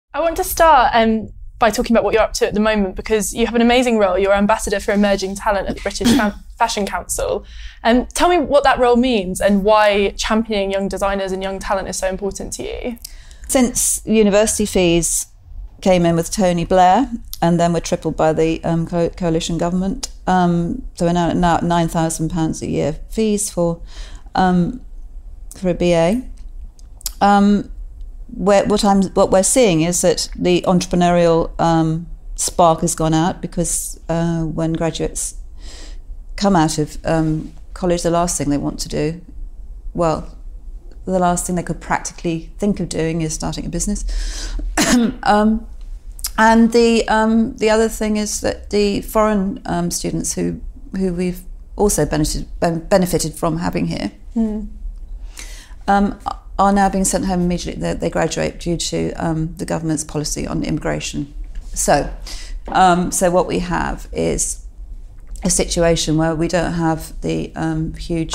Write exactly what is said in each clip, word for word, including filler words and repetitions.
I want to start um, by talking about what you're up to at the moment, because you have an amazing role. You're Ambassador for Emerging Talent at the British Fashion Council. Um, tell me what that role means and why championing young designers and young talent is so important to you. Since university fees came in with Tony Blair and then were tripled by the um, co- coalition government, um, so we're now, now at nine thousand pounds a year fees for um, for a B A. Um, where, what I'm what we're seeing is that the entrepreneurial um, spark has gone out, because uh, when graduates come out of um, college, the last thing they want to do, well, the last thing they could practically think of doing is starting a business. um, and the um, the other thing is that the foreign um, students who who we've also benefited benefited from having here mm. um, are now being sent home immediately. They, they graduate due to um, the government's policy on immigration. So, um, so what we have is a situation where we don't have the um, huge,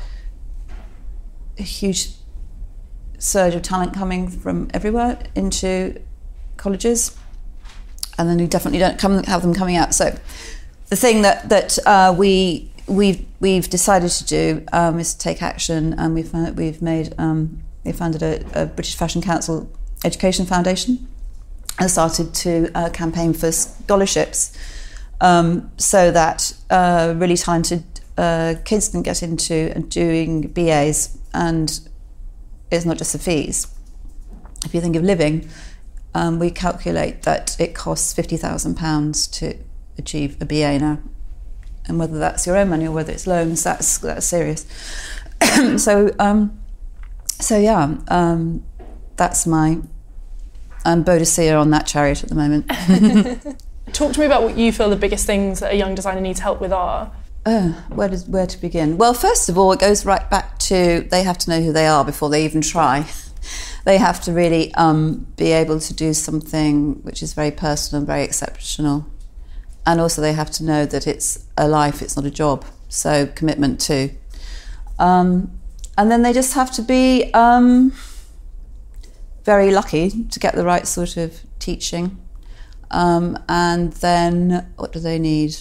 huge surge of talent coming from everywhere into colleges, and then we definitely don't come have them coming out. So, the thing that that uh, we we've we've decided to do um, is to take action, and we've we've made. Um, We founded a, a British Fashion Council Education Foundation and started to uh, campaign for scholarships um, so that uh, really talented uh, kids can get into and doing B As, and it's not just the fees. If you think of living, um, we calculate that it costs fifty thousand pounds to achieve a B A now, and whether that's your own money or whether it's loans, that's that's serious. so. Um, So yeah, um, that's my um, Bodicea on that chariot at the moment. Talk to me about what you feel the biggest things that a young designer needs help with are. Uh, where, does, where to begin? Well, first of all, it goes right back to they have to know who they are before they even try. They have to really um, be able to do something which is very personal and very exceptional. And also they have to know that it's a life, it's not a job. So commitment too. Um, And then they just have to be um, very lucky to get the right sort of teaching. Um, and then what do they need?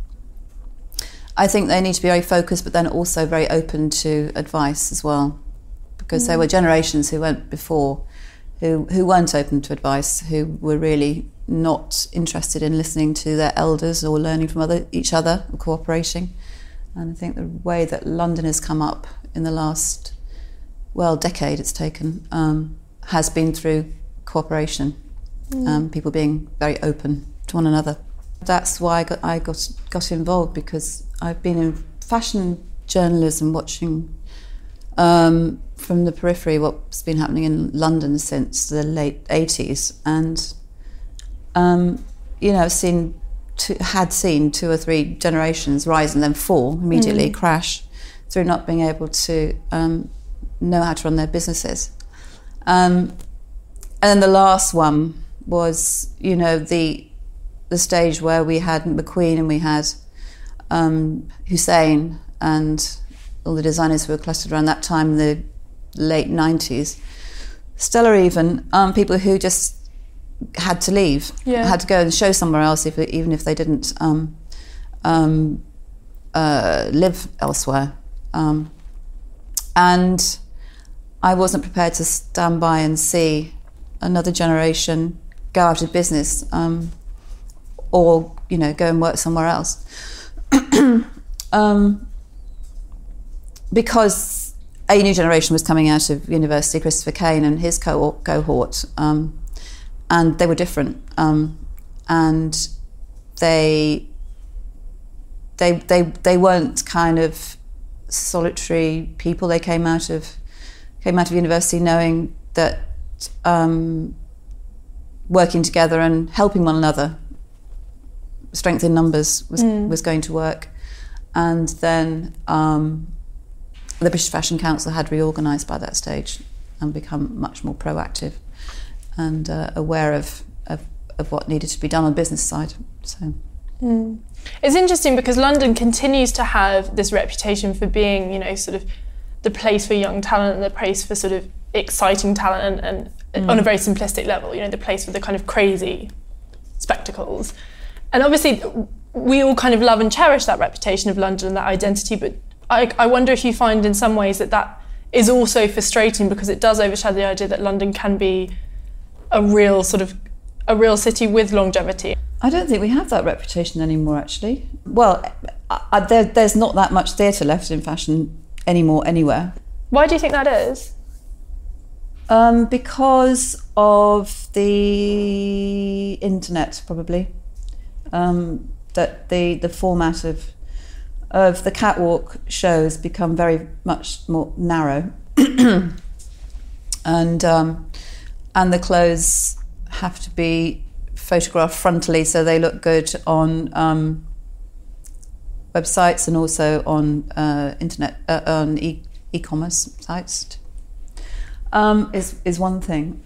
I think they need to be very focused, but then also very open to advice as well. Because mm. there were generations who went before who, who weren't open to advice, who were really not interested in listening to their elders or learning from other, each other or cooperating. And I think the way that London has come up in the last, well, decade it's taken, um, has been through cooperation, mm. um, people being very open to one another. That's why I got, I got got involved, because I've been in fashion journalism, watching um, from the periphery what's been happening in London since the late eighties, and um, you know, I've seen two, had seen two or three generations rise and then fall immediately, mm. crash, through not being able to um, know how to run their businesses. Um, and then the last one was, you know, the the stage where we had McQueen and we had um, Hussein and all the designers who were clustered around that time in the late nineties. Stella even, um, people who just had to leave, yeah. had to go and show somewhere else, if, even if they didn't um, um, uh, live elsewhere. Um, and I wasn't prepared to stand by and see another generation go out of business, um, or, you know, go and work somewhere else. um, because a new generation was coming out of university, Christopher Kane and his co- cohort, um, and they were different. Um, and they, they, they, they weren't kind of solitary people. They came out of came out of university knowing that um, working together and helping one another, strength in numbers, was mm. was going to work. And then um, the British Fashion Council had reorganised by that stage and become much more proactive and uh, aware of, of of what needed to be done on the business side. So. Mm. It's interesting because London continues to have this reputation for being, you know, sort of the place for young talent and the place for sort of exciting talent and, and mm. on a very simplistic level, you know, the place with the kind of crazy spectacles. And obviously we all kind of love and cherish that reputation of London and that identity, but I, I wonder if you find in some ways that that is also frustrating because it does overshadow the idea that London can be a real sort of a real city with longevity. I don't think we have that reputation anymore, actually. Well, I, there, there's not that much theatre left in fashion anymore anywhere. Why do you think that is? Um, because of the internet, probably. Um, that the, the format of of the catwalk shows become very much more narrow, and um, and the clothes have to be photographed frontally so they look good on um, websites and also on uh, internet uh, on e- e-commerce sites. Um, is is one thing,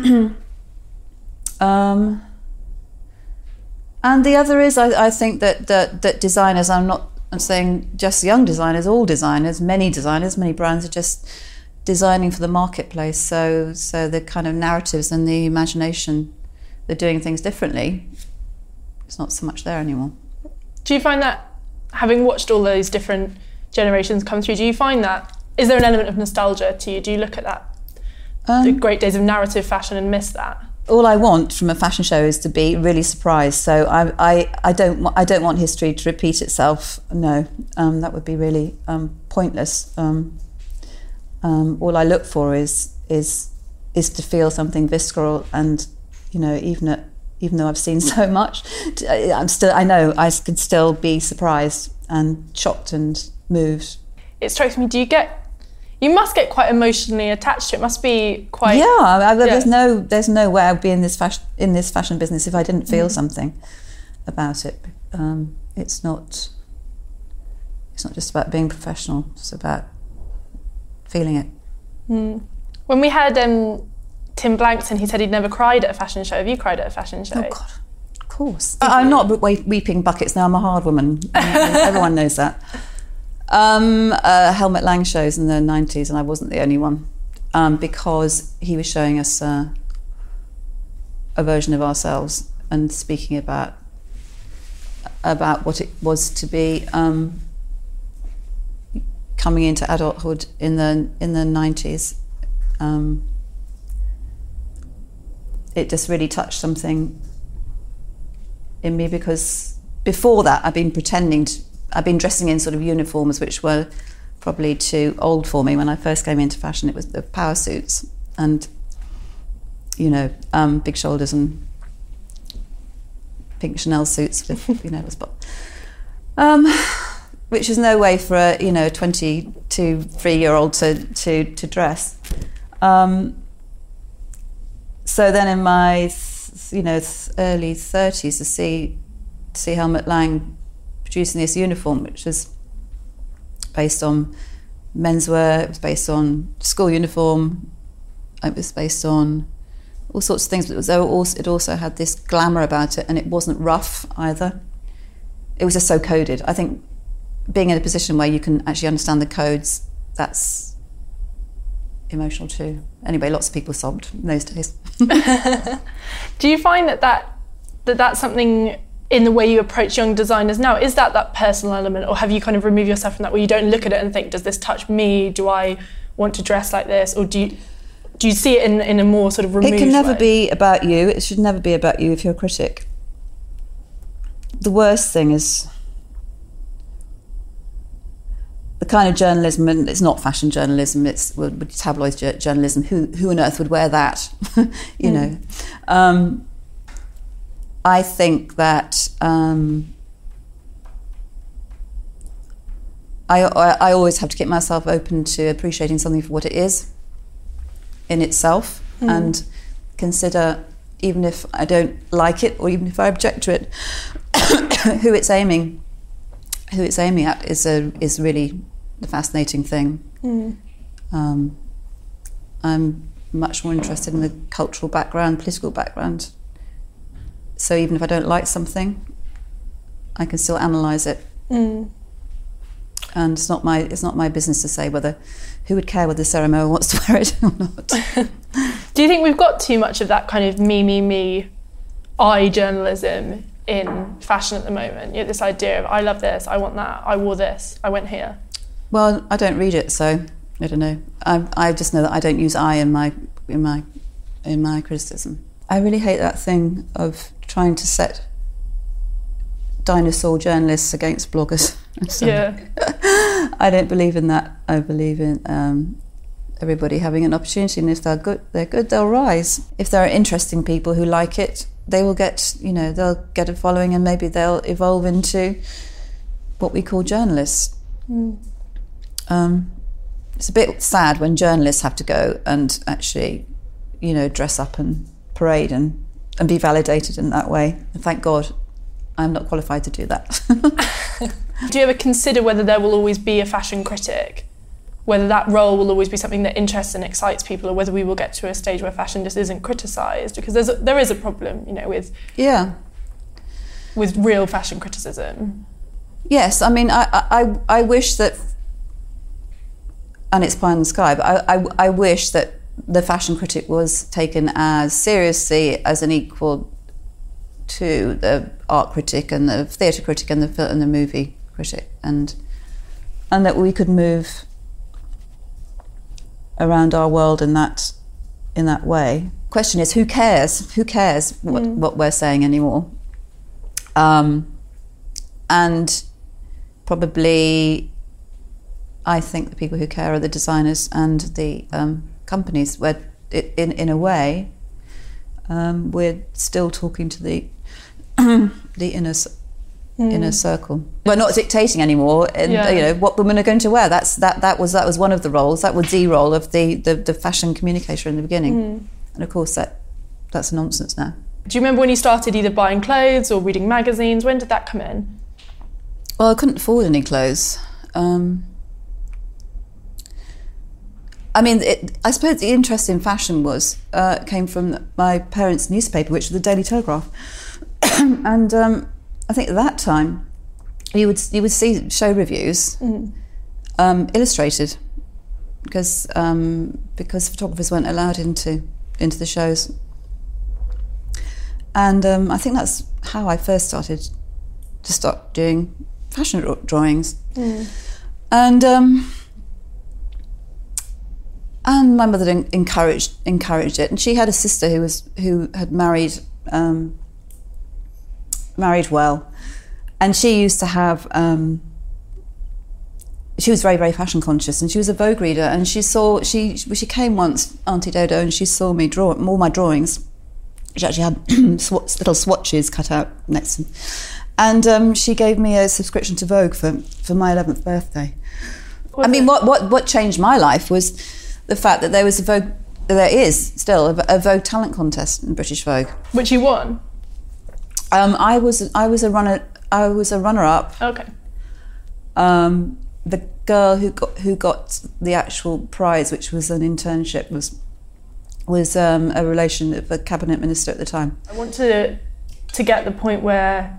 um, and the other is I, I think that, that that designers, I'm not I'm saying just young designers, all designers, many designers, many brands are just designing for the marketplace. So so the kind of narratives and the imagination, they're doing things differently. It's not so much there anymore. Do you find that, having watched all those different generations come through, do you find that, is there an element of nostalgia to you? Do you look at that, um, the great days of narrative fashion, and miss that? All I want from a fashion show is to be really surprised. So I, I, I don't, I don't want history to repeat itself. No, um, that would be really um, pointless. Um, um, all I look for is, is, is to feel something visceral, and you know, even at, even though I've seen so much, I'm still, I know I could still be surprised and shocked and moved. It strikes me. Do you get? You must get quite emotionally attached to it. It must be quite. Yeah, I, there's yeah. no, there's no way I'd be in this fashion in this fashion business if I didn't feel mm. something about it. Um, it's not. It's not just about being professional. It's about feeling it. Mm. When we had um, Tim Blankton, he said he'd never cried at a fashion show. Have you cried at a fashion show? Oh God, of course. I, I'm not weeping buckets now. I'm a hard woman. Everyone knows that. Um, uh, Helmut Lang shows in the nineties, and I wasn't the only one, um, because he was showing us uh, a version of ourselves and speaking about about what it was to be um, coming into adulthood in the in the nineties. Um, it just really touched something in me, because before that I'd been pretending to. I've been dressing in sort of uniforms which were probably too old for me. When I first came into fashion, it was the power suits and, you know, um, big shoulders and pink Chanel suits with, you know, um, which is no way for a, you know, twenty-two, three-year-old to, to, to dress. Um, so then in my, you know, early thirties to see, to see Helmut Lang producing this uniform, which was based on menswear, it was based on school uniform, it was based on all sorts of things, but it, was also, it also had this glamour about it, and it wasn't rough either. It was just so coded. I think being in a position where you can actually understand the codes, that's emotional too. Anyway, lots of people sobbed in those days. Do you find that, that, that that's something in the way you approach young designers now? Is that that personal element, or have you kind of removed yourself from that, where you don't look at it and think, does this touch me? Do I want to dress like this? Or do you do you see it in, in a more sort of removed way? It can never way? be about you. It should never be about you if you're a critic. The worst thing is the kind of journalism, and it's not fashion journalism, it's well, tabloid journalism. Who who on earth would wear that? you mm. know. Um, I think that um, I, I, I always have to keep myself open to appreciating something for what it is in itself, mm. and consider, even if I don't like it or even if I object to it, who it's aiming, who it's aiming at is a is really the fascinating thing. Mm. Um, I'm much more interested in the cultural background, political background. So even if I don't like something, I can still analyse it. Mm. And it's not my it's not my business to say whether who would care whether Sarah Moore wants to wear it or not. Do you think we've got too much of that kind of me, me, me, I journalism in fashion at the moment? You know, this idea of I love this, I want that, I wore this, I went here. Well, I don't read it, so I don't know. I I just know that I don't use I in my in my in my criticism. I really hate that thing of trying to set dinosaur journalists against bloggers. So, yeah. I don't believe in that. I believe in um, everybody having an opportunity, and if they're good, they're good, they'll rise. If there are interesting people who like it, they will get, you know, they'll get a following, and maybe they'll evolve into what we call journalists. Mm. Um, it's a bit sad when journalists have to go and actually, you know, dress up and parade and, and be validated in that way. And thank God I'm not qualified to do that. Do you ever consider whether there will always be a fashion critic? Whether that role will always be something that interests and excites people, or whether we will get to a stage where fashion just isn't criticised? Because there's a, there is a problem, you know, with yeah, with real fashion criticism. Yes, I mean, I I, I wish that, and it's pie in the sky, but I, I I wish that the fashion critic was taken as seriously as an equal to the art critic and the theatre critic and the film and the movie critic, and and that we could move around our world in that in that way. Question is, who cares? Who cares what, mm. what we're saying anymore? Um, and probably, I think the people who care are the designers and the um, companies. Where, it, in in a way, um, we're still talking to the the inner mm. inner circle. We're not dictating anymore, and yeah. you know what women are going to wear. That's that that was that was one of the roles. That was the role of the the, the fashion communicator in the beginning, mm. and of course that that's nonsense now. Do you remember when you started either buying clothes or reading magazines? When did that come in? Well, I couldn't afford any clothes. Um, I mean, it, I suppose the interest in fashion was uh, came from my parents' newspaper, which was the Daily Telegraph. And um, I think at that time, you would you would see show reviews mm. um, illustrated, because um, because photographers weren't allowed into into the shows. And um, I think that's how I first started to start doing fashion drawings. Mm. And um, and my mother encouraged encouraged it, and she had a sister who was who had married. Um, married well, and she used to have um, she was very very fashion conscious, and she was a Vogue reader, and she saw she she came once, Auntie Dodo, and she saw me draw all my drawings, which actually had sw- little swatches cut out next to them, and um, she gave me a subscription to Vogue for, for my eleventh birthday. What I mean, what, what what changed my life was the fact that there was a Vogue, there is still a, a Vogue talent contest in British Vogue, which you won. Um, I was I was a runner I was a runner up. Okay. Um, the girl who got who got the actual prize, which was an internship, was was um, a relation of a cabinet minister at the time. I want to to get the point where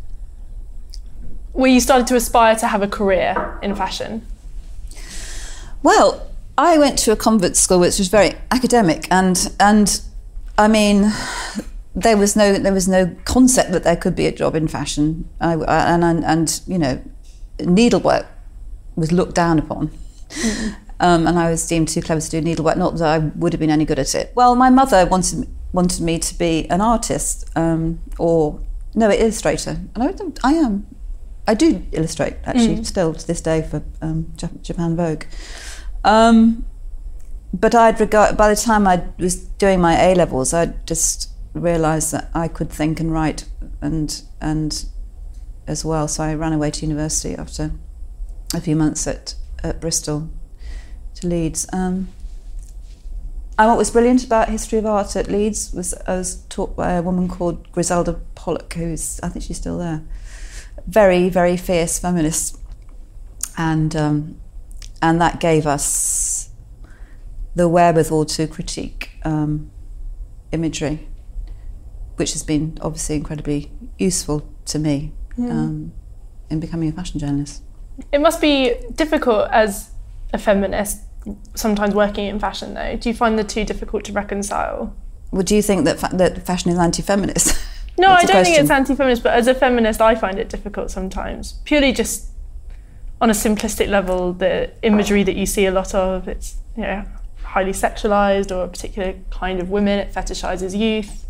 where you started to aspire to have a career in fashion. Well, I went to a convent school which was very academic, and and I mean. There was no there was no concept that there could be a job in fashion, I, and, and and you know, needlework was looked down upon, mm-hmm. um, and I was deemed too clever to do needlework. Not that I would have been any good at it. Well, my mother wanted wanted me to be an artist, um, or no, an illustrator, and I I am, I do illustrate actually mm. still to this day for um, Japan Vogue. Um, but I'd regard by the time I was doing my A levels, I'd just realised that I could think and write and and as well, so I ran away to university after a few months at, at Bristol to Leeds. Um, and what was brilliant about history of art at Leeds was I was taught by a woman called Griselda Pollock, who's, I think she's still there, very very fierce feminist, and um, and that gave us the wherewithal to critique um, imagery, which has been obviously incredibly useful to me yeah. um, in becoming a fashion journalist. It must be difficult as a feminist, sometimes working in fashion though. Do you find the two difficult to reconcile? Well, do you think that fa- that fashion is anti-feminist? No, I don't think it's anti-feminist, but as a feminist, I find it difficult sometimes. Purely just on a simplistic level, the imagery that you see a lot of, it's, you know, highly sexualized, or a particular kind of women, it fetishizes youth.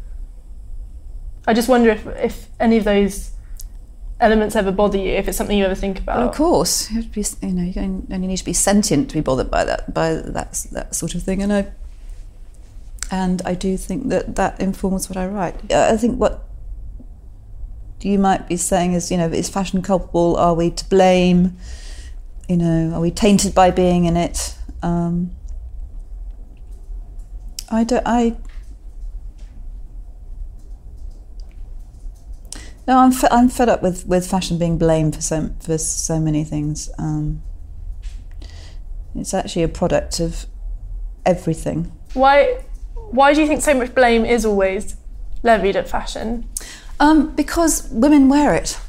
I just wonder if, if any of those elements ever bother you, if it's something you ever think about. Well, of course, you have to be, you know, you only need to be sentient to be bothered by that, by that that sort of thing, and I, and I do think that that informs what I write. I think what you might be saying is, you know, is fashion culpable? Are we to blame? You know, are we tainted by being in it? Um, I don't. I. No, I'm fe- I'm fed up with, with fashion being blamed for so for so many things. Um, it's actually a product of everything. Why why do you think so much blame is always levied at fashion? Um, because women wear it.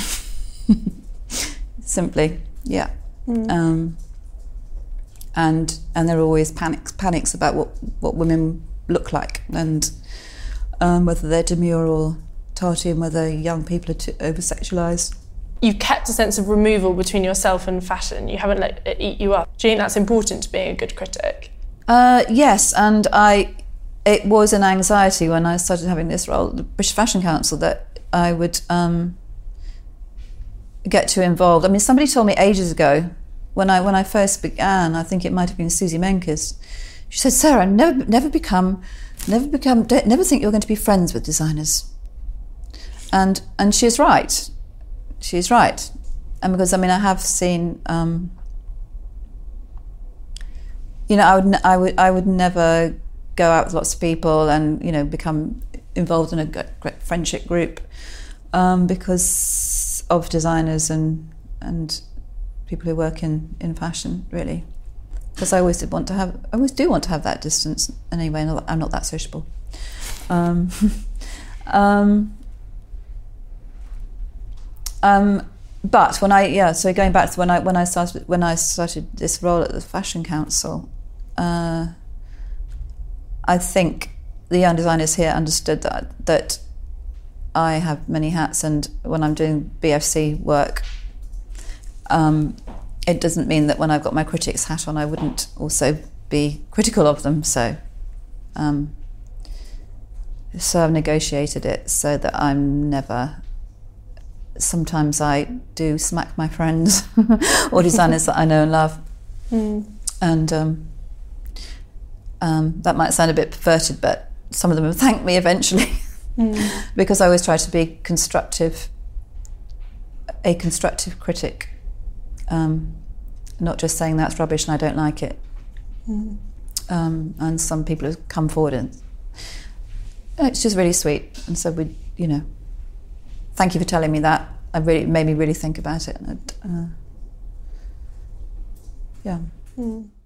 Simply, yeah. Mm. Um, and and there are always panics panics about what, what women look like, and um, whether they're demure or tarty, and whether young people are too over-sexualised. You've kept a sense of removal between yourself and fashion. You haven't let it eat you up. Do you think that's important to being a good critic? Uh, yes, and I. It was an anxiety when I started having this role at the British Fashion Council that I would um, get too involved. I mean, somebody told me ages ago, when I when I first began, I think it might have been Susie Menkes. She said, "Sarah, never never become, never become, don't, never think you're going to be friends with designers." And and she's right. She's right. And because, I mean, I have seen, um, you know, I would I would I would never go out with lots of people and, you know, become involved in a great friendship group um, because of designers and and people who work in, in fashion, really. Because I always did want to have, I always do want to have that distance anyway. I'm not that sociable. Um, um, Um, but when I yeah, so going back to when I when I started when I started this role at the Fashion Council, uh, I think the young designers here understood that that I have many hats, and when I'm doing B F C work, um, it doesn't mean that when I've got my critics hat on, I wouldn't also be critical of them. So, um, so I've negotiated it so that I'm never. Sometimes I do smack my friends or designers that I know and love. Mm. And um, um, that might sound a bit perverted, but some of them have thanked me eventually mm. because I always try to be constructive, a constructive critic, um, not just saying that's rubbish and I don't like it. Mm. Um, and some people have come forward and it's just really sweet. And so we, you know, thank you for telling me that. It really made me really think about it. And it, uh, yeah. Mm.